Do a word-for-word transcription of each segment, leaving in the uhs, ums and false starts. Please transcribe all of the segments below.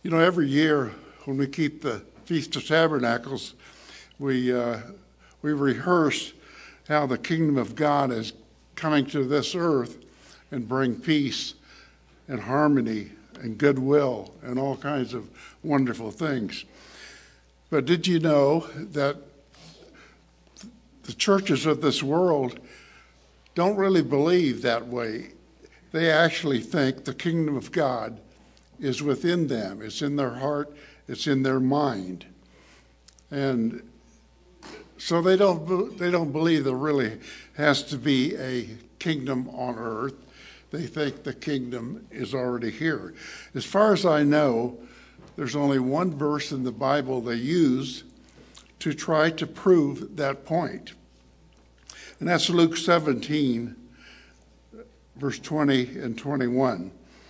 You know, every year when we keep the Feast of Tabernacles, we uh, we rehearse how the kingdom of God is coming to this earth and bring peace and harmony and goodwill and all kinds of wonderful things. But did you know that the churches of this world don't really believe that way? They actually think the kingdom of God is within them. It's in their heart. It's in their mind. And so they don't they don't believe there really has to be a kingdom on earth. They think the kingdom is already here. As far as I know, there's only one verse in the Bible they use to try to prove that point. And that's Luke seventeen, verse twenty and twenty-one.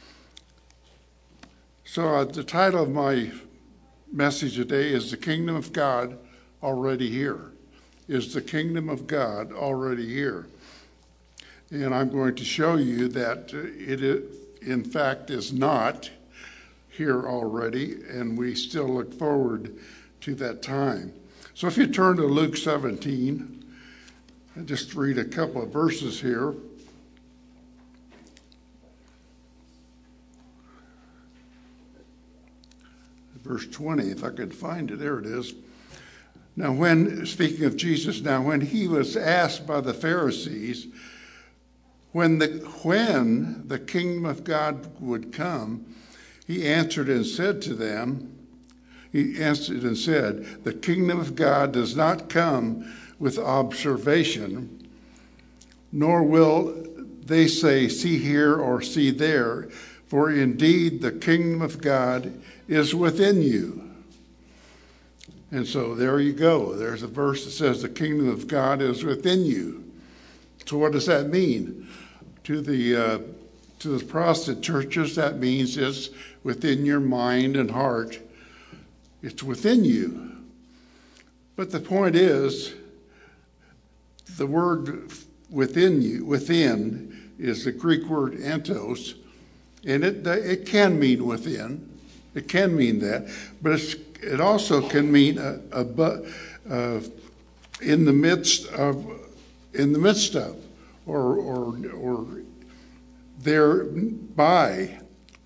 So uh, the title of my message today is The Kingdom of God Already Here. Is the kingdom of God already here? And I'm going to show you that it, in fact, is not here already, and we still look forward to that time. So if you turn to Luke seventeen, and just read a couple of verses here. Verse twenty, if I could find it, there it is. Now when, speaking of Jesus, now when he was asked by the Pharisees when the, when the kingdom of God would come, he answered and said to them, he answered and said, the kingdom of God does not come with observation, nor will they say, see here or see there, for indeed the kingdom of God is within you. And so there you go. There's a verse that says the kingdom of God is within you. So what does that mean? To the uh, to the Protestant churches, that means it's within your mind and heart. It's within you. But the point is, the word within you, within, is the Greek word entos, and it it can mean within. It can mean that, but it's, it also can mean a, a, uh, in the midst of, in the midst of, or or or thereby.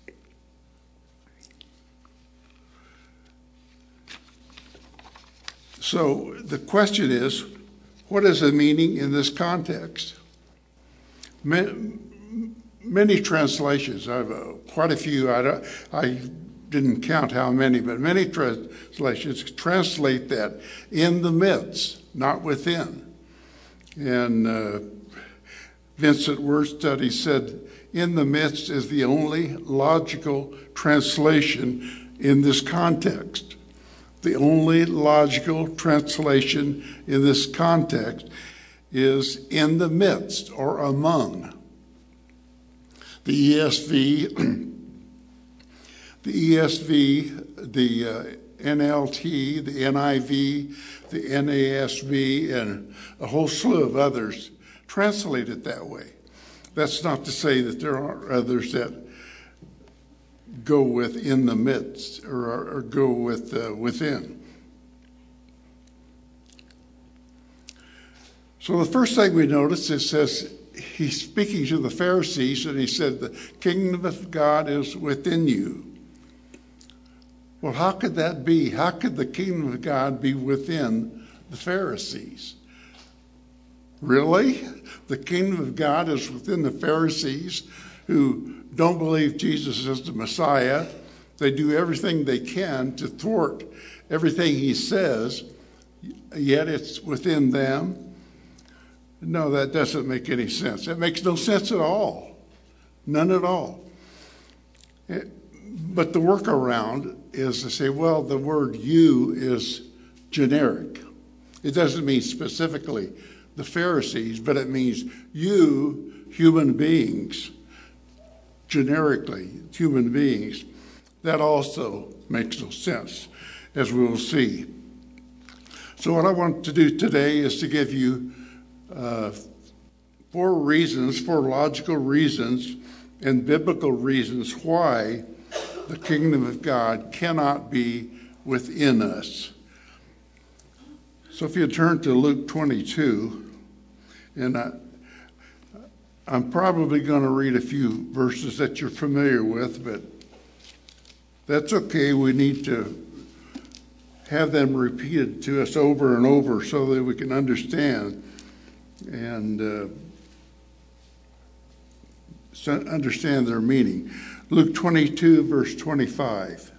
So the question is, what is the meaning in this context? Many, many translations, I've uh, quite a few. I don't, I. didn't count how many, but many translations translate that in the midst, not within. And uh, Vincent Word Study said, in the midst is the only logical translation in this context. The only logical translation in this context is in the midst or among. The E S V The E S V, the uh, N L T, the N I V, the N A S B, and a whole slew of others translate it that way. That's not to say that there aren't others that go with in the midst or, or go with uh, within. So the first thing we notice, it says, he's speaking to the Pharisees, and he said, the kingdom of God is within you. Well, how could that be? How could the kingdom of God be within the Pharisees? Really? The kingdom of God is within the Pharisees who don't believe Jesus is the Messiah. They do everything they can to thwart everything he says, yet it's within them. No, that doesn't make any sense. It makes no sense at all. None at all. It, But the workaround is to say, well, the word you is generic. It doesn't mean specifically the Pharisees, but it means you, human beings, generically, human beings. That also makes no sense, as we will see. So what I want to do today is to give you uh, four reasons, four logical reasons and biblical reasons why the kingdom of God cannot be within us. So if you turn to Luke twenty-two, and I, I'm probably going to read a few verses that you're familiar with, but that's okay. We need to have them repeated to us over and over so that we can understand and uh, understand their meaning. Luke twenty-two, verse twenty-five.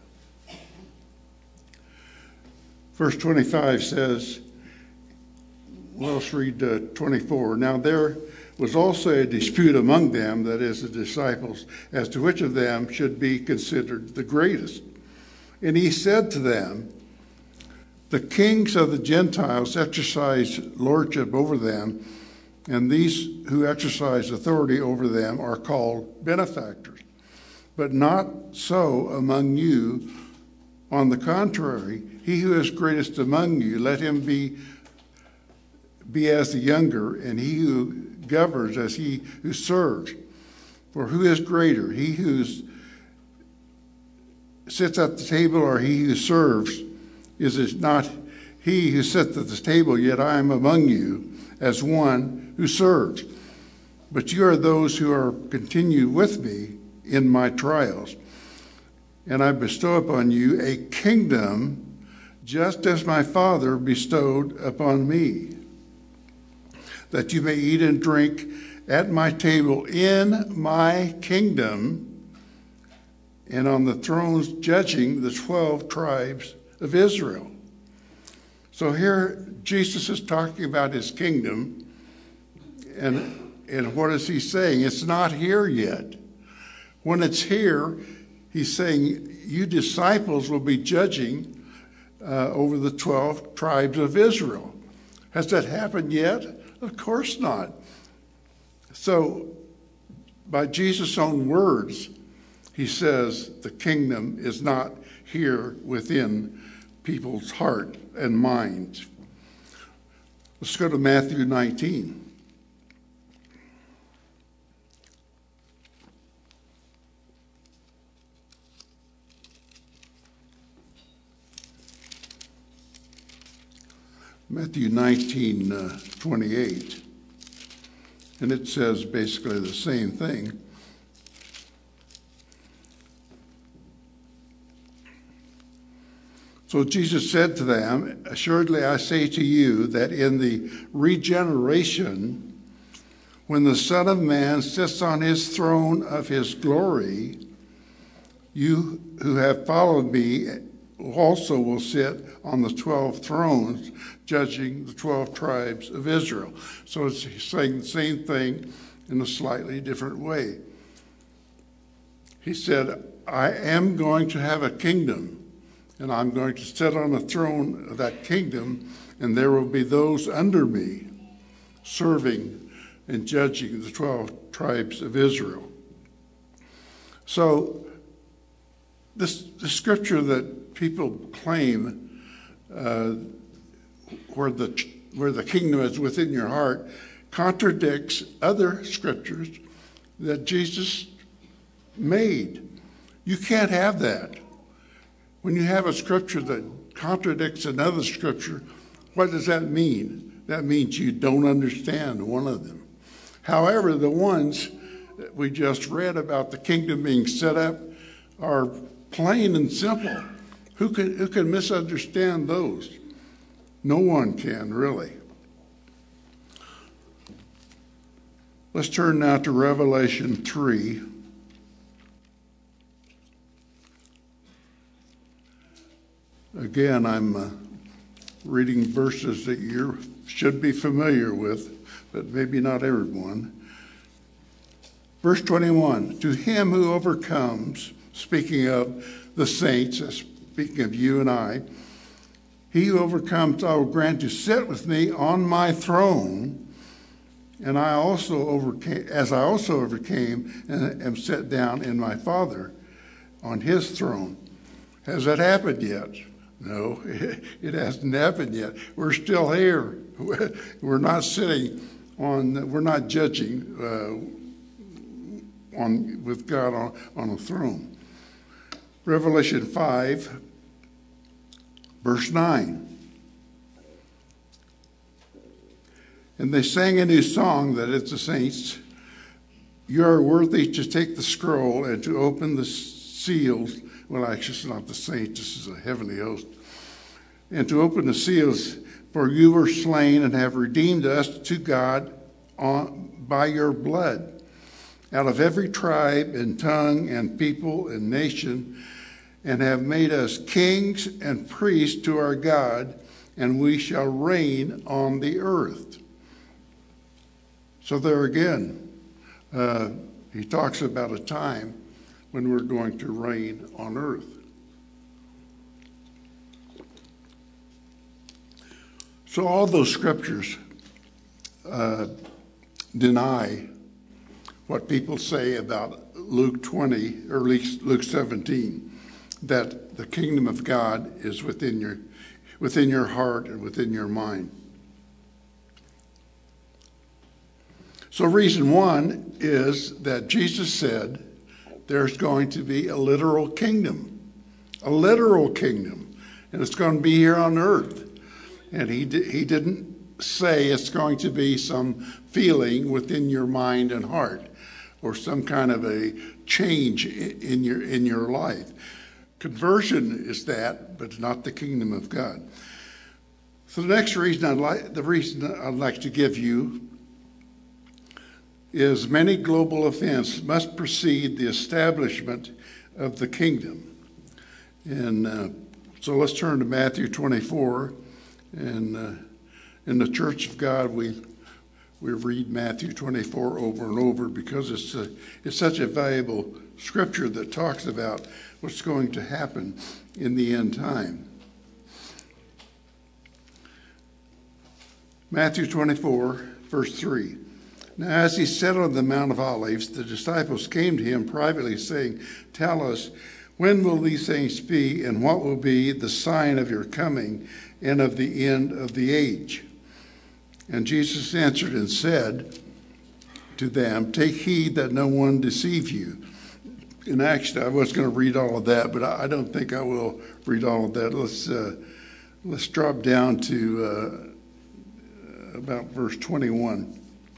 Verse twenty-five says, well, let's read uh, twenty-four. Now there was also a dispute among them, that is, the disciples, as to which of them should be considered the greatest. And he said to them, the kings of the Gentiles exercise lordship over them, and these who exercise authority over them are called benefactors. But not so among you. On the contrary, he who is greatest among you, let him be, be as the younger, and he who governs as he who serves. For who is greater, he who sits at the table or he who serves? Is it not he who sits at the table, yet I am among you as one who serves? But you are those who are continued with me in my trials. And I bestow upon you a kingdom, just as my Father bestowed upon me, that you may eat and drink at my table in my kingdom, and on the thrones judging the twelve tribes of Israel. So here Jesus is talking about his kingdom, and, and what is he saying? It's not here yet. When it's here, he's saying, you disciples will be judging uh, over the twelve tribes of Israel. Has that happened yet? Of course not. So, by Jesus' own words, he says the kingdom is not here within people's heart and minds. Let's go to Matthew nineteen. Matthew nineteen, uh, twenty-eight. And it says basically the same thing. So Jesus said to them, assuredly I say to you that in the regeneration, when the Son of Man sits on his throne of his glory, you who have followed me also will sit on the twelve thrones, judging the twelve tribes of Israel. So it's saying the same thing in a slightly different way. He said, I am going to have a kingdom, and I'm going to sit on the throne of that kingdom, and there will be those under me serving and judging the twelve tribes of Israel. So this the scripture that people claim uh, where the where the kingdom is within your heart contradicts other scriptures that Jesus made. You can't have that. When you have a scripture that contradicts another scripture, what does that mean? That means you don't understand one of them. However, the ones that we just read about the kingdom being set up are plain and simple. Who can, who can misunderstand those? No one can, really. Let's turn now to Revelation three. Again, I'm uh, reading verses that you should be familiar with, but maybe not everyone. Verse twenty-one, to him who overcomes, speaking of the saints, speaking of you and I, he who overcomes I will grant to sit with me on my throne, and I also overcame, as I also overcame and am set down in my Father on his throne. Has that happened yet? No, it hasn't happened yet. We're still here. We're not sitting on, we're not judging uh, on with God on, on a throne. Revelation five, verse nine. And they sang a new song, that is the saints. You are worthy to take the scroll and to open the seals. Well, actually, it's not the saints. This is a heavenly host. And to open the seals, for you were slain and have redeemed us to God on, by your blood, out of every tribe and tongue and people and nation, and have made us kings and priests to our God, and we shall reign on the earth. So there again, uh, he talks about a time when we're going to reign on earth. So all those scriptures uh, deny what people say about Luke twenty, or Luke seventeen, that the kingdom of God is within your, within your heart and within your mind. So reason one is that Jesus said there's going to be a literal kingdom, a literal kingdom, and it's going to be here on earth. And he di- he didn't say it's going to be some feeling within your mind and heart, or some kind of a change in your in your life. Conversion is that, but not the kingdom of God. So the next reason I'd like the reason I'd like to give you is many global events must precede the establishment of the kingdom. And uh, so let's turn to Matthew twenty-four. And uh, in the Church of God, we we read Matthew twenty-four over and over because it's a, it's such a valuable scripture that talks about what's going to happen in the end time. Matthew twenty-four, verse three. Now, as he sat on the Mount of Olives, the disciples came to him privately, saying, "Tell us, when will these things be, and what will be the sign of your coming and of the end of the age?" And Jesus answered and said to them, "Take heed that no one deceive you." And actually, I was going to read all of that, but I don't think I will read all of that. Let's uh, let's drop down to uh, about verse twenty-one.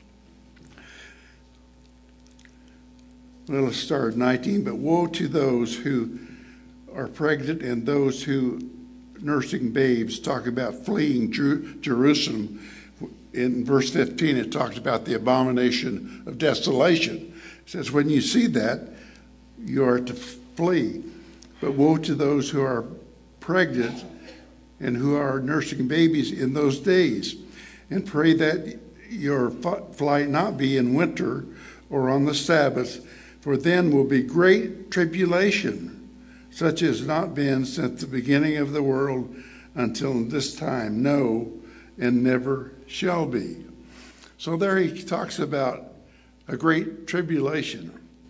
Well, let's start at nineteen. But woe to those who are pregnant and those who nursing babes. Talk about fleeing Jer- Jerusalem. In verse fifteen, it talks about the abomination of desolation. It says, when you see that, you are to flee. But woe to those who are pregnant and who are nursing babies in those days. And pray that your flight not be in winter or on the Sabbath, for then will be great tribulation, such as not been since the beginning of the world until this time, no, and never shall be. So there he talks about a great tribulation.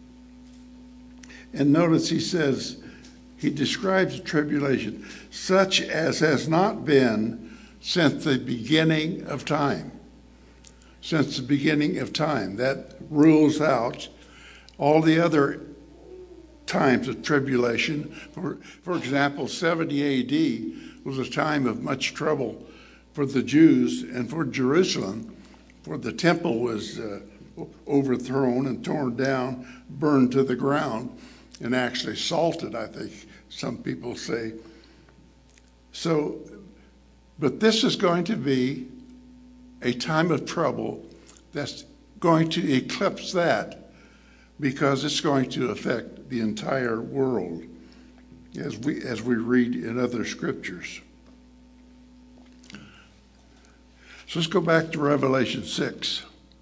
And notice he says, he describes the tribulation, such as has not been since the beginning of time. Since the beginning of time. That rules out all the other times of tribulation. For, for example, seventy A D was a time of much trouble for the Jews and for Jerusalem, for the temple was uh, overthrown and torn down, burned to the ground, and actually salted, I think some people say. So, but this is going to be a time of trouble that's going to eclipse that, because it's going to affect the entire world, as we as we read in other scriptures. So let's go back to Revelation six.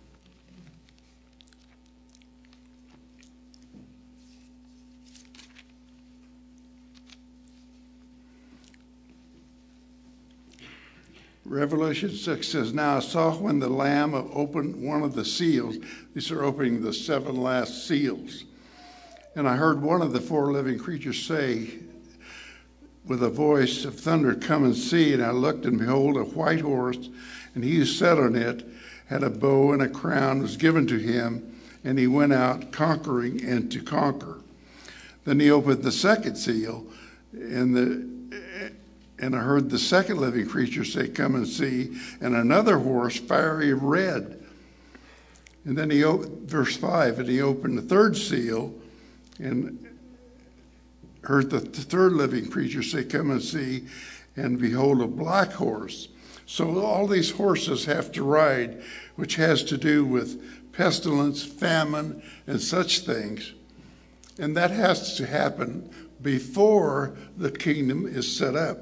Revelation six says, "Now I saw when the Lamb opened one of the seals." These are opening the seven last seals. "And I heard one of the four living creatures say with a voice of thunder, 'Come and see.' And I looked, and behold, a white horse, and he who sat on it had a bow, and a crown was given to him, and he went out conquering and to conquer. Then he opened the second seal, and the and I heard the second living creature say, "Come and see," and another horse, fiery red. And then he, verse five, and he opened the third seal, and heard the third living creature say, "Come and see," and behold, a black horse. So all these horses have to ride, which has to do with pestilence, famine, and such things. And that has to happen before the kingdom is set up.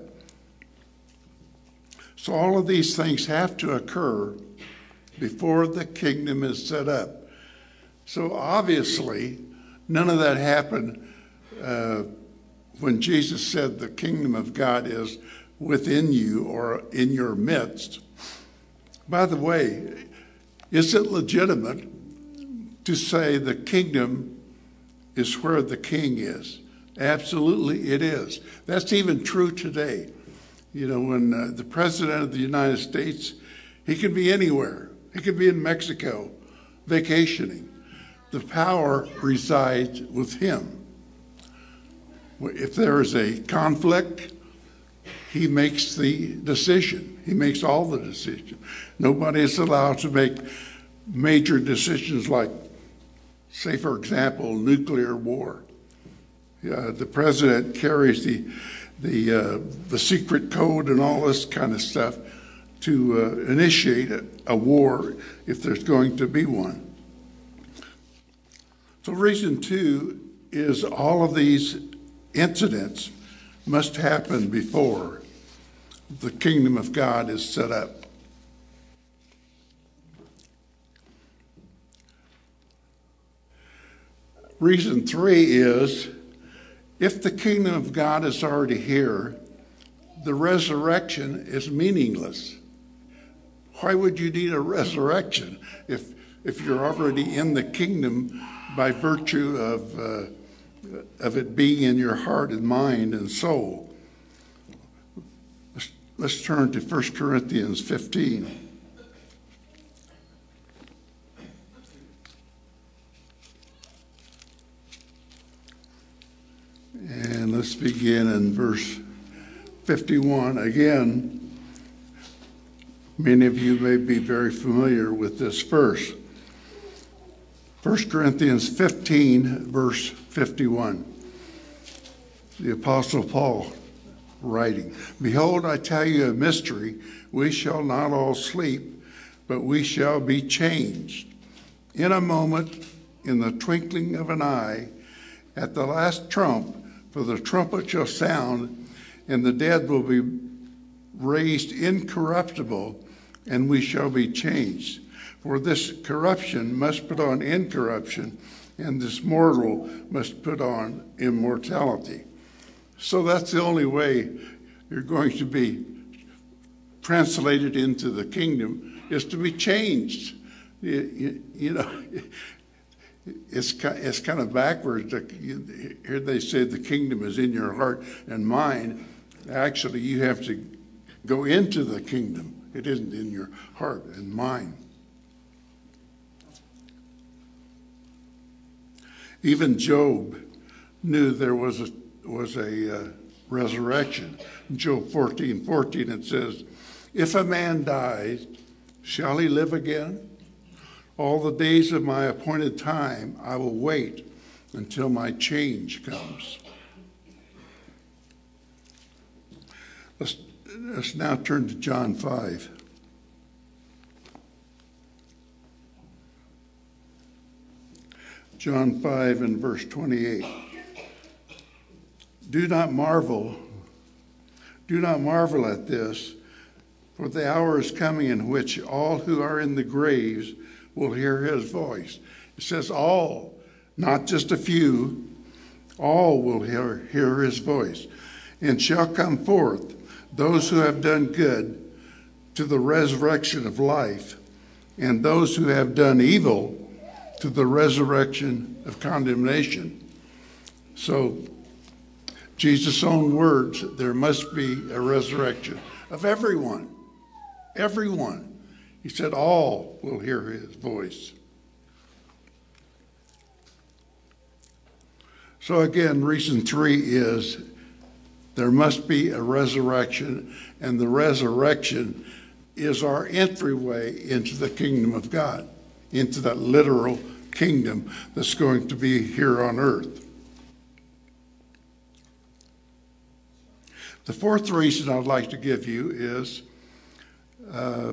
So all of these things have to occur before the kingdom is set up. So obviously, none of that happened uh, when Jesus said the kingdom of God is within you or in your midst. By the way, is it legitimate to say the kingdom is where the king is? Absolutely it is. That's even true today. You know, when uh, the president of the United States, he could be anywhere. He could be in Mexico vacationing. The power resides with him. If there is a conflict, he makes the decision. He makes all the decisions. Nobody is allowed to make major decisions like, say, for example, nuclear war. Uh, the president carries the the uh, the secret code and all this kind of stuff to uh, initiate a, a war if there's going to be one. So reason two is all of these incidents must happen before the kingdom of God is set up. Reason three is, if the kingdom of God is already here, the resurrection is meaningless. Why would you need a resurrection if if you're already in the kingdom by virtue of uh, of it being in your heart and mind and soul? Let's, let's turn to First Corinthians fifteen. And let's begin in verse fifty-one. Again, many of you may be very familiar with this verse. First Corinthians fifteen, verse fifty-one. The Apostle Paul writing, "Behold, I tell you a mystery. We shall not all sleep, but we shall be changed. In a moment, in the twinkling of an eye, at the last trump, for the trumpet shall sound, and the dead will be raised incorruptible, and we shall be changed. For this corruption must put on incorruption, and this mortal must put on immortality." So that's the only way you're going to be translated into the kingdom, is to be changed. You, you, you know, it's, it's kind of backwards. Here they say the kingdom is in your heart and mind. Actually, you have to go into the kingdom. It isn't in your heart and mind. Even Job knew there was a was a uh, resurrection. In Job fourteen fourteen, it says, "If a man dies, shall he live again? All the days of my appointed time I will wait until my change comes." Let's, let's now turn to John five. John five and verse twenty-eight. Do not marvel, do not marvel at this, for the hour is coming in which all who are in the graves will hear his voice. It says all, not just a few, all will hear, hear his voice, and shall come forth, those who have done good, to the resurrection of life, and those who have done evil, to the resurrection of condemnation. So, Jesus' own words, there must be a resurrection of everyone. Everyone. He said all will hear his voice. So again, reason three is there must be a resurrection, and the resurrection is our entryway into the kingdom of God, into that literal kingdom that's going to be here on earth. The fourth reason I'd like to give you is uh,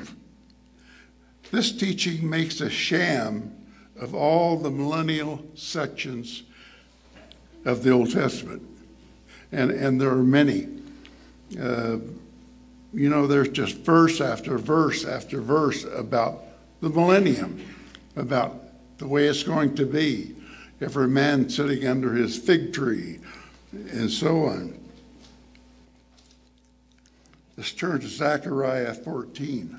this teaching makes a sham of all the millennial sections of the Old Testament. And, and there are many. Uh, you know, there's just verse after verse after verse about the millennium, about the way it's going to be, every man sitting under his fig tree, and so on. Let's turn to Zechariah fourteen.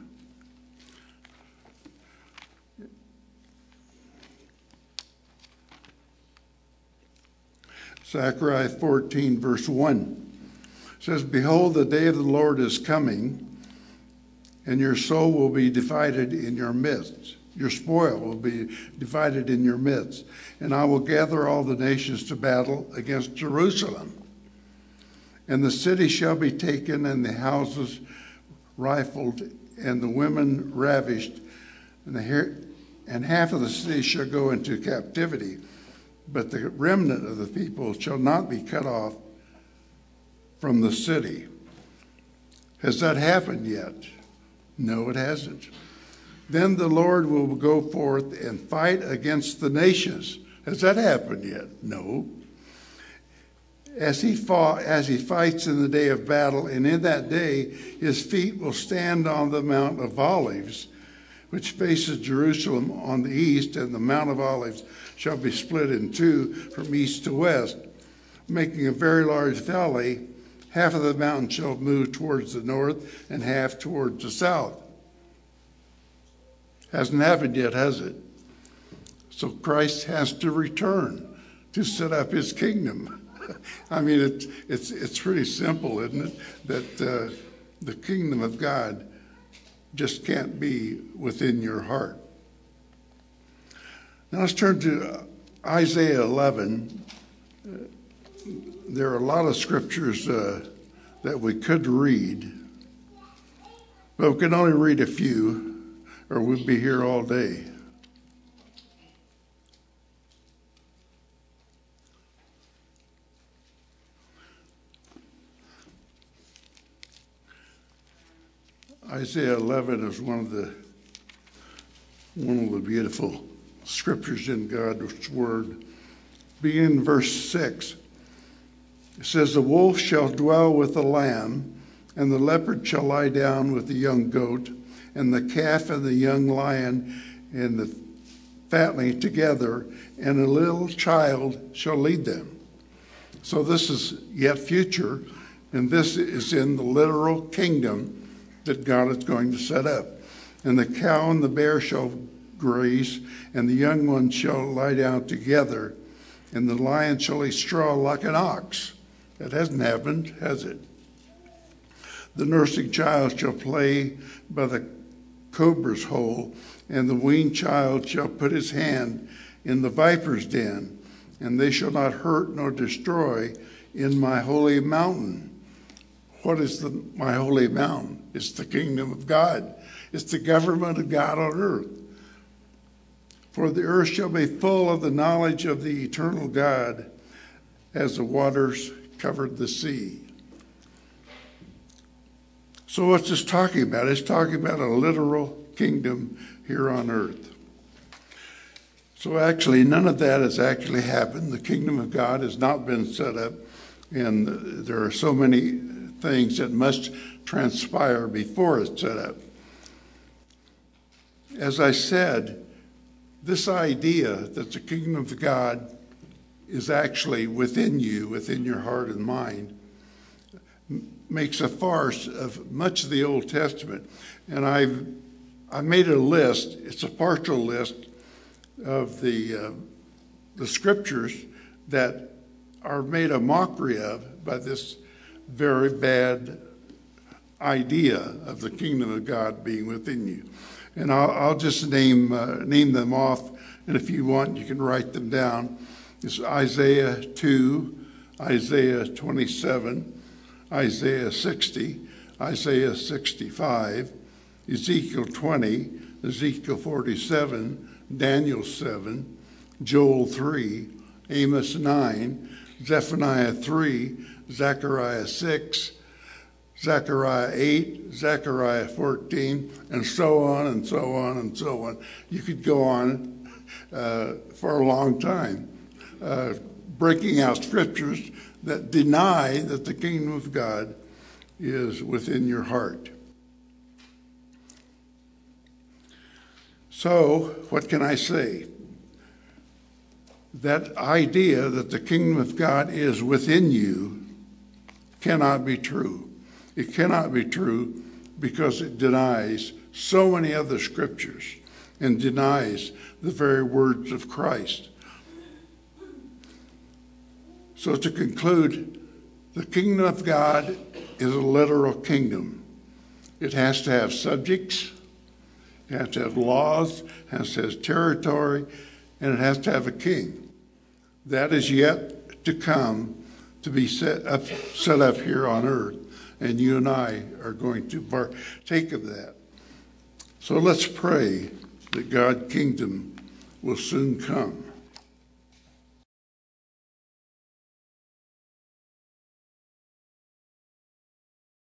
Zechariah fourteen, verse one says, "Behold, the day of the Lord is coming, and your soul will be divided in your midst. Your spoil will be divided in your midst. And I will gather all the nations to battle against Jerusalem. And the city shall be taken, and the houses rifled, and the women ravished, and, the hair, and half of the city shall go into captivity. But the remnant of the people shall not be cut off from the city." Has that happened yet? No, it hasn't. "Then the Lord will go forth and fight against the nations." Has that happened yet? No. As he fought, as he fights in the day of battle, and in that day his feet will stand on the Mount of Olives, which faces Jerusalem on the east, and the Mount of Olives shall be split in two from east to west, making a very large valley. Half of the mountain shall move towards the north, and half towards the south. Hasn't happened yet, has it? So Christ has to return to set up his kingdom. I mean, it, it's it's pretty simple, isn't it? That uh, the kingdom of God just can't be within your heart. Now let's turn to Isaiah eleven. Uh, there are a lot of scriptures uh, that we could read, but we can only read a few, or we'd be here all day. Isaiah eleven is one of the one of the beautiful scriptures in God's word. Beginning in verse six, it says, "The wolf shall dwell with the lamb, and the leopard shall lie down with the young goat, and the calf and the young lion and the fatling together, and a little child shall lead them." So this is yet future, and this is in the literal kingdom that God is going to set up. "And the cow and the bear shall graze, and the young ones shall lie down together, and the lion shall eat straw like an ox." That hasn't happened, has it? "The nursing child shall play by the cobra's hole, and the weaned child shall put his hand in the viper's den, and they shall not hurt nor destroy in my holy mountain." What is the, my holy mountain? It's the kingdom of God. It's the government of God on earth. "For the earth shall be full of the knowledge of the eternal God, as the waters covered the sea." So what's this talking about? It's talking about a literal kingdom here on earth. So actually, none of that has actually happened. The kingdom of God has not been set up, and there are so many things that must transpire before it's set up. As I said, this idea that the kingdom of God is actually within you, within your heart and mind, makes a farce of much of the Old Testament. And I've I made a list. It's a partial list of the uh, the scriptures that are made a mockery of by this very bad idea of the kingdom of God being within you. And I'll, I'll just name uh, name them off, and if you want, you can write them down. is Isaiah two, Isaiah twenty-seven, Isaiah sixty, Isaiah sixty-five, Ezekiel twenty, Ezekiel forty-seven, Daniel seven, Joel three, Amos nine, Zephaniah three, Zechariah six, Zechariah eight, Zechariah fourteen, and so on and so on and so on. You could go on uh, for a long time, uh, breaking out scriptures that deny that the kingdom of God is within your heart. So, what can I say? That idea that the kingdom of God is within you cannot be true. It cannot be true because it denies so many other scriptures and denies the very words of Christ. So to conclude, the kingdom of God is a literal kingdom. It has to have subjects, it has to have laws, it has to have territory, and it has to have a king. That is yet to come to be set up, set up here on earth, and you and I are going to partake of that. So let's pray that God's kingdom will soon come.